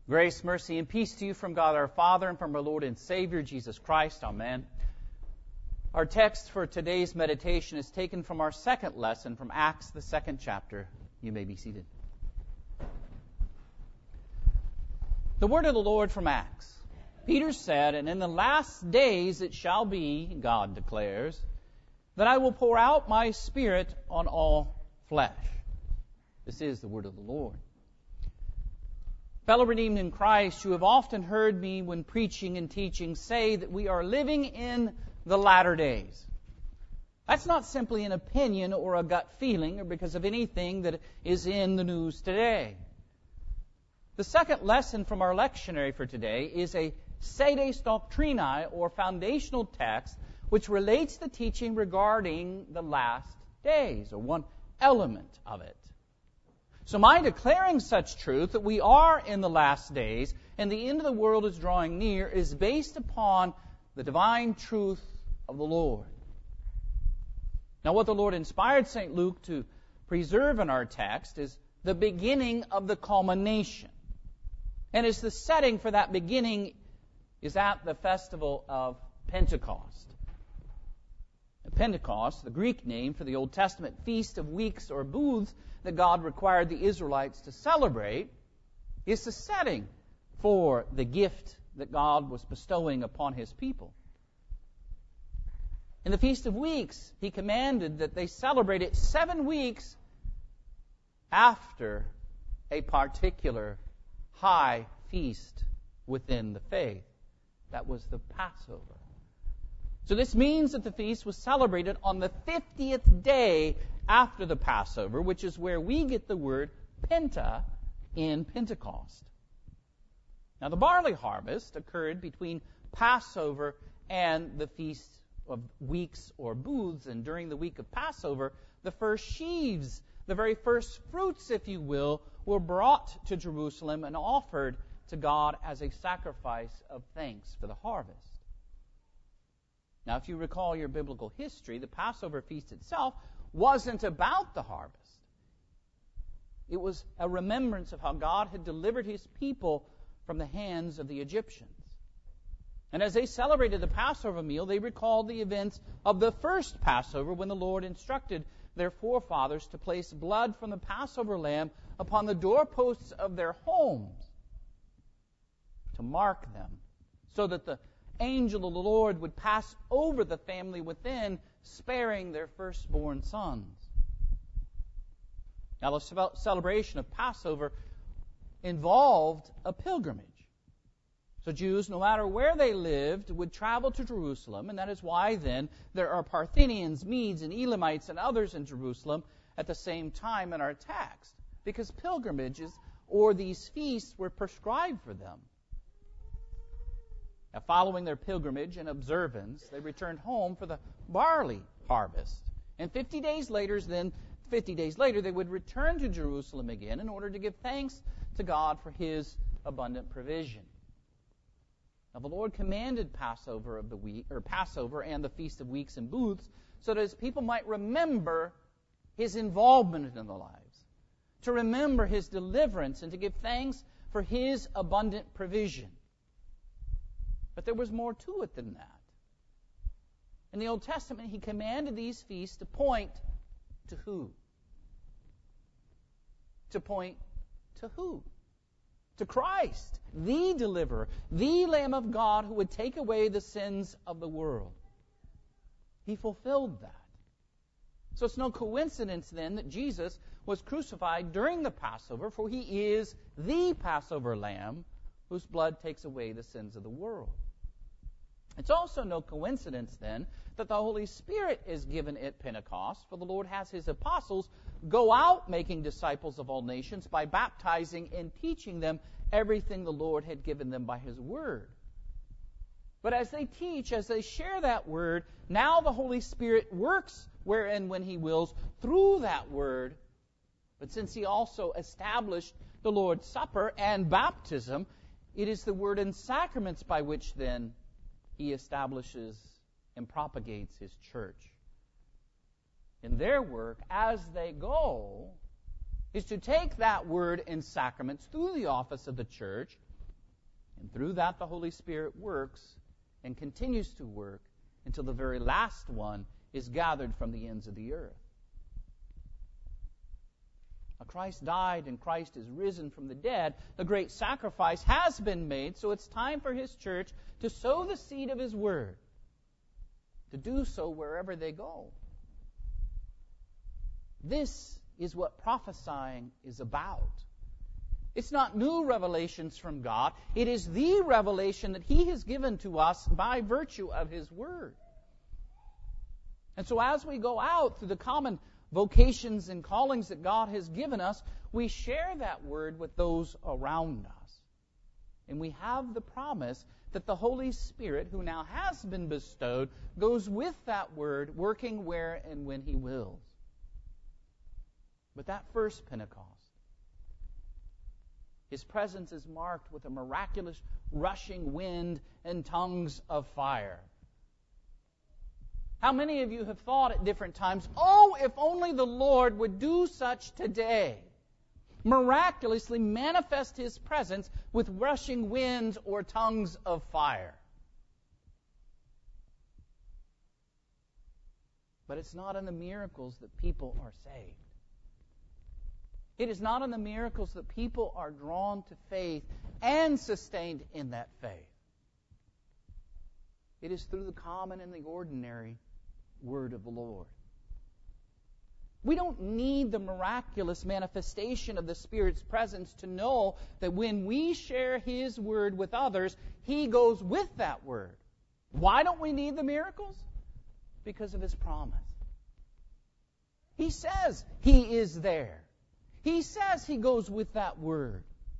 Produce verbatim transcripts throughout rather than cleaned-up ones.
Grace, mercy, and peace to you from God our Father and from our Lord and Savior, Jesus Christ. Amen. Our text for today's meditation is taken from our second lesson from Acts, the second chapter. You may be seated. The word of the Lord from Acts. Peter said, "And in the last days it shall be, God declares, that I will pour out my Spirit on all flesh." This is the word of the Lord. Fellow redeemed in Christ, you have often heard me when preaching and teaching say that we are living in the latter days. That's not simply an opinion or a gut feeling or because of anything that is in the news today. The second lesson from our lectionary for today is a sedes doctrinae, or foundational text, which relates the teaching regarding the last days, or one element of it. So my declaring such truth, that we are in the last days and the end of the world is drawing near, is based upon the divine truth of the Lord. Now, what the Lord inspired Saint Luke to preserve in our text is the beginning of the culmination. And as the setting for that beginning is at the festival of Pentecost. Pentecost, the Greek name for the Old Testament Feast of Weeks or Booths that God required the Israelites to celebrate, is the setting for the gift that God was bestowing upon His people. In the Feast of Weeks, He commanded that they celebrate it seven weeks after a particular high feast within the faith. That was the Passover. So this means that the feast was celebrated on the fiftieth day after the Passover, which is where we get the word Penta in Pentecost. Now, the barley harvest occurred between Passover and the Feast of Weeks or Booths, and during the week of Passover, the first sheaves, the very first fruits, if you will, were brought to Jerusalem and offered to God as a sacrifice of thanks for the harvest. Now, if you recall your biblical history, the Passover feast itself wasn't about the harvest. It was a remembrance of how God had delivered His people from the hands of the Egyptians. And as they celebrated the Passover meal, they recalled the events of the first Passover when the Lord instructed their forefathers to place blood from the Passover lamb upon the doorposts of their homes to mark them, so that the angel of the Lord would pass over the family within, sparing their firstborn sons. Now, the celebration of Passover involved a pilgrimage. So Jews, no matter where they lived, would travel to Jerusalem, and that is why then there are Parthians, Medes, and Elamites, and others in Jerusalem at the same time in our text, because pilgrimages or these feasts were prescribed for them. Now, following their pilgrimage and observance, they returned home for the barley harvest. And fifty days later, then fifty days later, they would return to Jerusalem again in order to give thanks to God for His abundant provision. Now, the Lord commanded Passover of the week, or Passover and the Feast of Weeks and Booths, so that His people might remember His involvement in their lives, to remember His deliverance, and to give thanks for His abundant provision. But there was more to it than that. In the Old Testament, He commanded these feasts to point to who? To point to who? To Christ, the deliverer, the Lamb of God who would take away the sins of the world. He fulfilled that. So it's no coincidence then that Jesus was crucified during the Passover, for He is the Passover Lamb whose blood takes away the sins of the world. It's also no coincidence, then, that the Holy Spirit is given at Pentecost, for the Lord has His apostles go out making disciples of all nations by baptizing and teaching them everything the Lord had given them by His Word. But as they teach, as they share that Word, now the Holy Spirit works where and when He wills through that Word. But since He also established the Lord's Supper and baptism, it is the Word and sacraments by which then He establishes and propagates His church. In their work, as they go, is to take that Word and sacraments through the office of the church And through that, the Holy Spirit works and continues to work until the very last one is gathered from the ends of the earth. Now, Christ died and Christ is risen from the dead. The great sacrifice has been made, so it's time for His church to sow the seed of His Word, to do so wherever they go. This is what prophesying is about. It's not new revelations from God. It is the revelation that He has given to us by virtue of His Word. And so as we go out through the common vocations and callings that God has given us, we share that Word with those around us. And we have the promise that the Holy Spirit, who now has been bestowed, goes with that Word, working where and when He wills. But that first Pentecost, His presence is marked with a miraculous rushing wind and tongues of fire. How many of you have thought at different times, oh, if only the Lord would do such today? Miraculously manifest His presence with rushing winds or tongues of fire. But it's not in the miracles that people are saved. It is not in the miracles that people are drawn to faith and sustained in that faith. It is through the common and the ordinary Word of the Lord. We don't need the miraculous manifestation of the Spirit's presence to know that when we share His Word with others, He goes with that Word. Why don't we need the miracles? Because of His promise. He says He is there. He says He goes with that Word.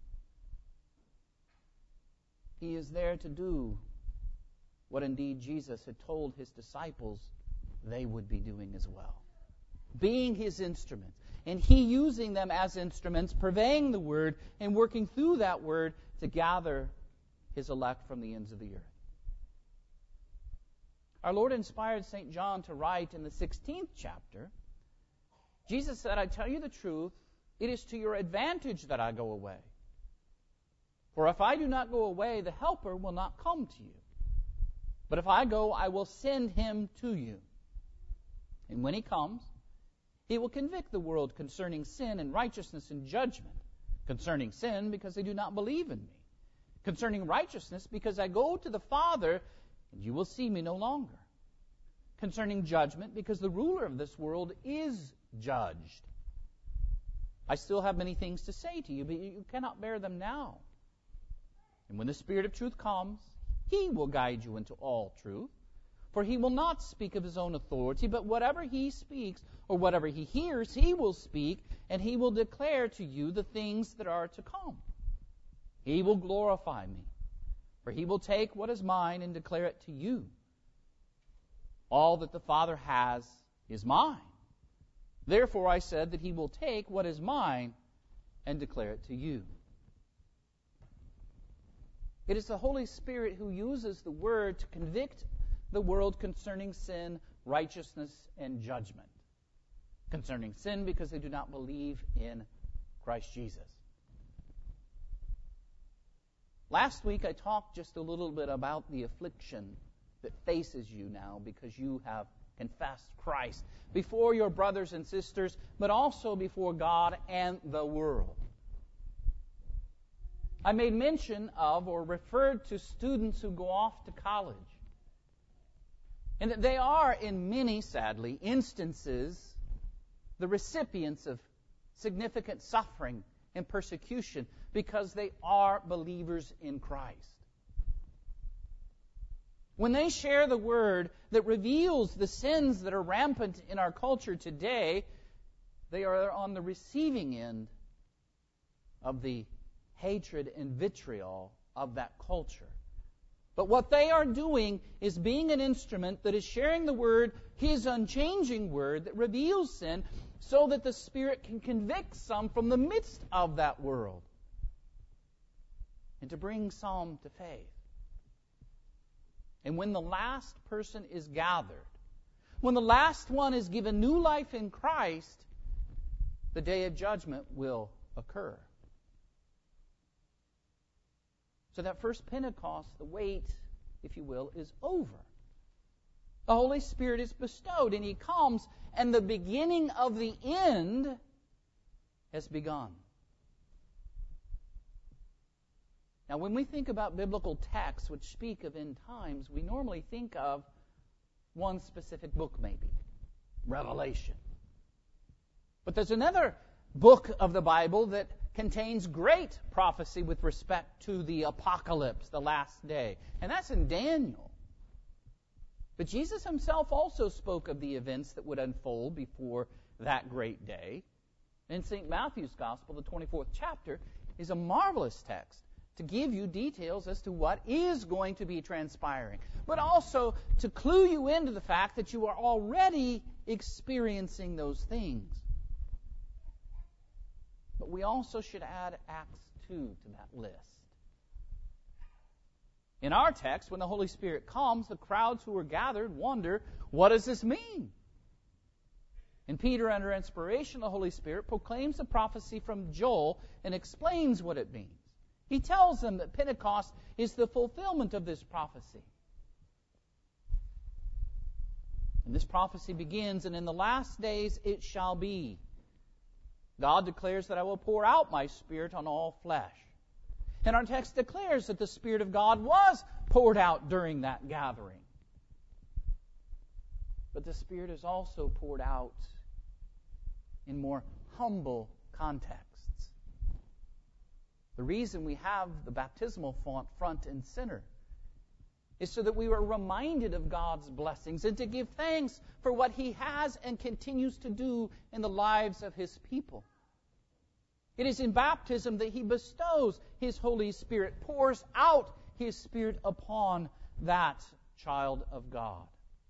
He is there to do what indeed Jesus had told His disciples they would be doing as well. Being His instruments. And He using them as instruments, purveying the Word, and working through that Word to gather His elect from the ends of the earth. Our Lord inspired Saint John to write in the sixteenth chapter, Jesus said, I tell you the truth, it is to your advantage that I go away. For if I do not go away, the Helper will not come to you. But if I go, I will send Him to you. And when He comes, He will convict the world concerning sin and righteousness and judgment. Concerning sin, because they do not believe in me. Concerning righteousness, because I go to the Father, and you will see me no longer. Concerning judgment, because the ruler of this world is judged. I still have many things to say to you, but you cannot bear them now. And when the Spirit of truth comes, He will guide you into all truth. For He will not speak of His own authority, but whatever He speaks, or whatever He hears, He will speak, and He will declare to you the things that are to come. He will glorify me, for He will take what is mine and declare it to you. All that the Father has is mine. Therefore I said that He will take what is mine and declare it to you. It is the Holy Spirit who uses the Word to convict the world concerning sin, righteousness, and judgment. Concerning sin, because they do not believe in Christ Jesus. Last week I talked just a little bit about the affliction that faces you now because you have confessed Christ before your brothers and sisters, but also before God and the world. I made mention of or referred to students who go off to college. And that they are, in many, sadly, instances, the recipients of significant suffering and persecution because they are believers in Christ. When they share the Word that reveals the sins that are rampant in our culture today, they are on the receiving end of the hatred and vitriol of that culture. But what they are doing is being an instrument that is sharing the Word, His unchanging Word, that reveals sin, so that the Spirit can convict some from the midst of that world and to bring some to faith. And when the last person is gathered, when the last one is given new life in Christ, the day of judgment will occur. So that first Pentecost, the wait, if you will, is over. The Holy Spirit is bestowed, and He comes, and the beginning of the end has begun. Now, when we think about biblical texts which speak of end times, we normally think of one specific book, maybe, Revelation. But there's another book of the Bible that contains great prophecy with respect to the apocalypse, the last day, and that's in Daniel. But Jesus Himself also spoke of the events that would unfold before that great day. In Saint Matthew's Gospel, the twenty-fourth chapter, is a marvelous text to give you details as to what is going to be transpiring, but also to clue you into the fact that you are already experiencing those things. But we also should add Acts two to that list. In our text, when the Holy Spirit comes, the crowds who were gathered wonder, what does this mean? And Peter, under inspiration of the Holy Spirit, proclaims the prophecy from Joel and explains what it means. He tells them that Pentecost is the fulfillment of this prophecy. And this prophecy begins, and in the last days it shall be. God declares that I will pour out my Spirit on all flesh. And our text declares that the Spirit of God was poured out during that gathering. But the Spirit is also poured out in more humble contexts. The reason we have the baptismal font front and center is so that we are reminded of God's blessings and to give thanks for what He has and continues to do in the lives of His people. It is in baptism that He bestows His Holy Spirit, pours out His Spirit upon that child of God.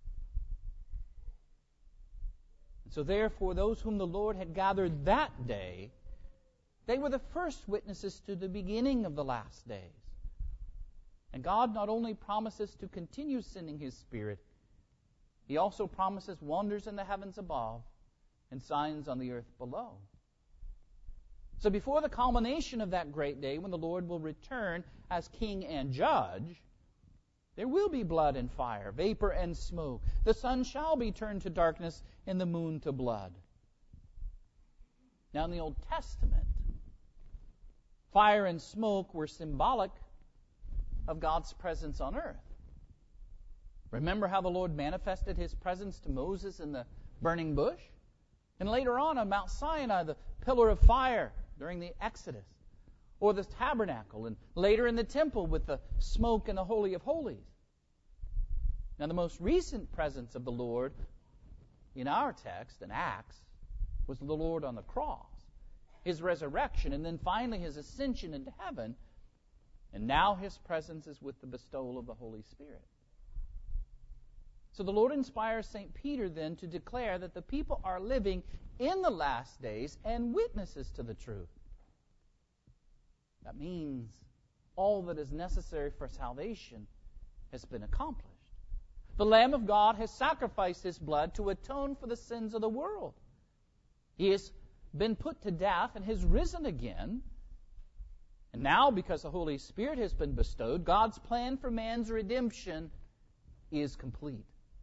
And so therefore, those whom the Lord had gathered that day, they were the first witnesses to the beginning of the last days. And God not only promises to continue sending His Spirit, He also promises wonders in the heavens above and signs on the earth below. So before the culmination of that great day, when the Lord will return as King and Judge, there will be blood and fire, vapor and smoke. The sun shall be turned to darkness and the moon to blood. Now in the Old Testament, fire and smoke were symbolic of God's presence on earth. Remember how the Lord manifested His presence to Moses in the burning bush? And later on on Mount Sinai, the pillar of fire during the Exodus, or the tabernacle, and later in the temple with the smoke in the Holy of Holies. Now the most recent presence of the Lord in our text, in Acts, was the Lord on the cross, His resurrection, and then finally His ascension into heaven, and now His presence is with the bestowal of the Holy Spirit. So the Lord inspires Saint Peter then to declare that the people are living in the last days and witnesses to the truth. That means all that is necessary for salvation has been accomplished. The Lamb of God has sacrificed His blood to atone for the sins of the world. He has been put to death and has risen again. And now, because the Holy Spirit has been bestowed, God's plan for man's redemption is complete.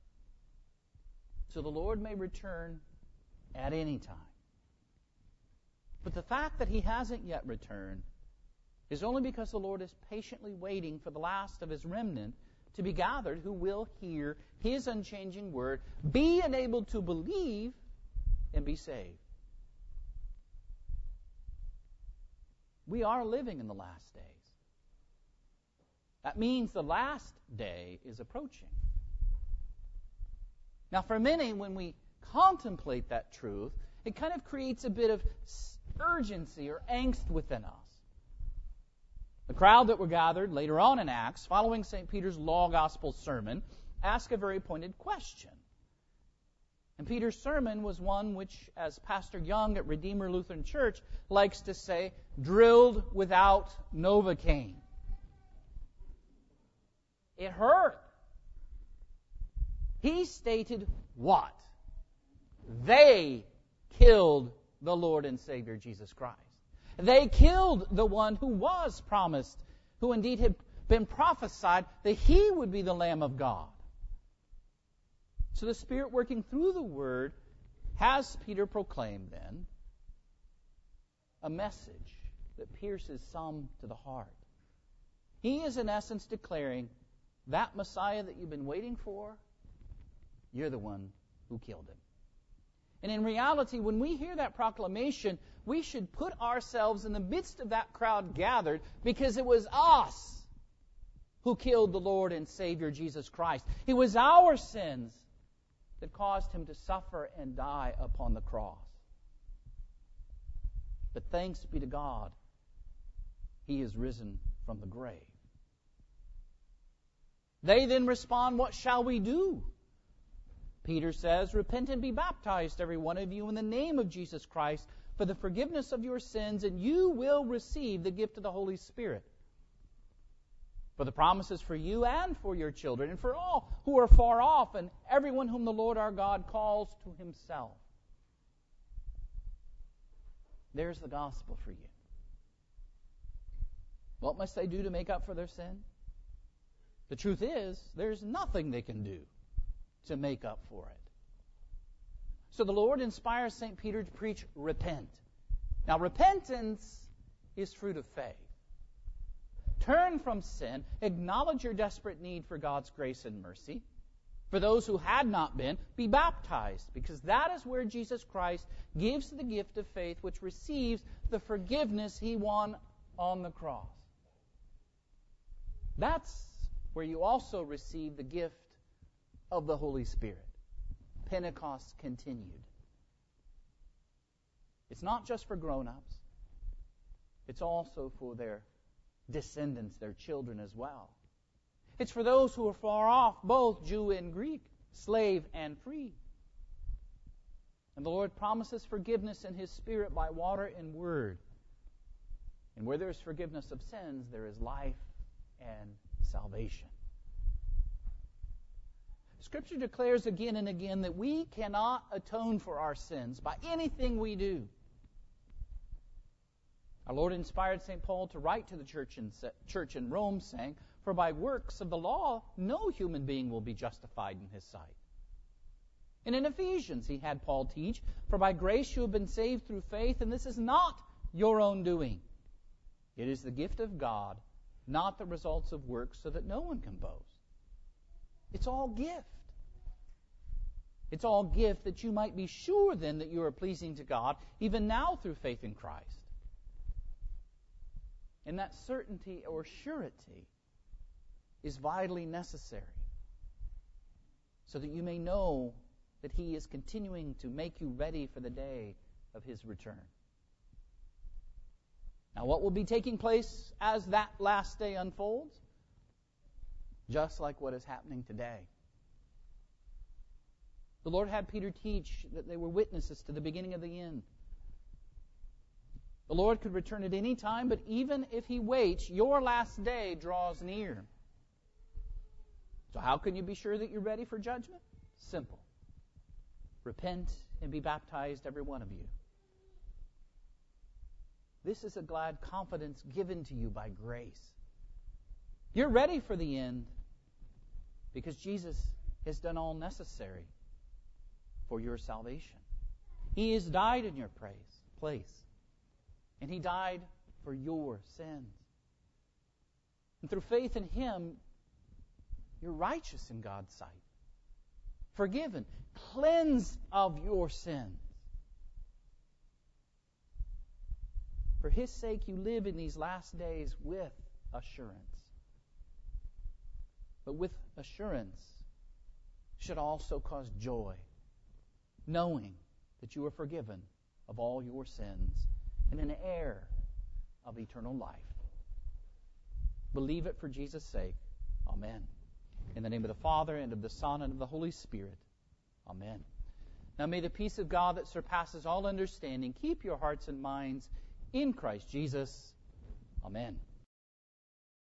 So the Lord may return at any time. But the fact that He hasn't yet returned is only because the Lord is patiently waiting for the last of His remnant to be gathered who will hear His unchanging word, be enabled to believe, and be saved. We are living in the last days. That means the last day is approaching. Now, for many, when we contemplate that truth, it kind of creates a bit of urgency or angst within us. The crowd that were gathered later on in Acts, following Saint Peter's law gospel sermon, asked a very pointed question. And Peter's sermon was one which, as Pastor Young at Redeemer Lutheran Church likes to say, drilled without Novocaine. It hurt. He stated what? They killed the Lord and Savior Jesus Christ. They killed the one who was promised, who indeed had been prophesied that he would be the Lamb of God. So the Spirit working through the Word has Peter proclaim then a message that pierces some to the heart. He is in essence declaring that Messiah that you've been waiting for, you're the one who killed him. And in reality, when we hear that proclamation, we should put ourselves in the midst of that crowd gathered, because it was us who killed the Lord and Savior Jesus Christ. It was our sins that caused him to suffer and die upon the cross. But thanks be to God, he is risen from the grave. They then respond, what shall we do? Peter says, repent and be baptized, every one of you, in the name of Jesus Christ, for the forgiveness of your sins, and you will receive the gift of the Holy Spirit. For the promises for you and for your children, and for all who are far off, and everyone whom the Lord our God calls to himself. There's the gospel for you. What must they do to make up for their sin? The truth is, there's nothing they can do to make up for it. So the Lord inspires Saint Peter to preach, repent. Now, repentance is fruit of faith. Turn from sin, acknowledge your desperate need for God's grace and mercy. For those who had not been, be baptized, because that is where Jesus Christ gives the gift of faith, which receives the forgiveness he won on the cross. That's where you also receive the gift of the Holy Spirit. Pentecost continued. It's not just for grown-ups. It's also for their descendants, their children as well. It's for those who are far off, both Jew and Greek, slave and free. And the Lord promises forgiveness in his Spirit by water and word. And where there is forgiveness of sins, there is life and salvation. Scripture declares again and again that we cannot atone for our sins by anything we do. Our Lord inspired Saint Paul to write to the church in, church in Rome, saying, for by works of the law, no human being will be justified in his sight. And in Ephesians, he had Paul teach, for by grace you have been saved through faith, and this is not your own doing. It is the gift of God, not the results of works, so that no one can boast. It's all gift. It's all gift that you might be sure then that you are pleasing to God, even now through faith in Christ. And that certainty or surety is vitally necessary, so that you may know that he is continuing to make you ready for the day of his return. Now, what will be taking place as that last day unfolds? Just like what is happening today. The Lord had Peter teach that they were witnesses to the beginning of the end. The Lord could return at any time, but even if he waits, your last day draws near. So how can you be sure that you're ready for judgment? Simple. Repent and be baptized, every one of you. This is a glad confidence given to you by grace. You're ready for the end because Jesus has done all necessary for your salvation. He has died in your praise, place. And he died for your sins. And through faith in him, you're righteous in God's sight. Forgiven, cleansed of your sins. For his sake, you live in these last days with assurance. But with assurance should also cause joy, knowing that you are forgiven of all your sins and an heir of eternal life. Believe it for Jesus' sake. Amen. In the name of the Father, and of the Son, and of the Holy Spirit. Amen. Now may the peace of God that surpasses all understanding keep your hearts and minds in Christ Jesus. Amen.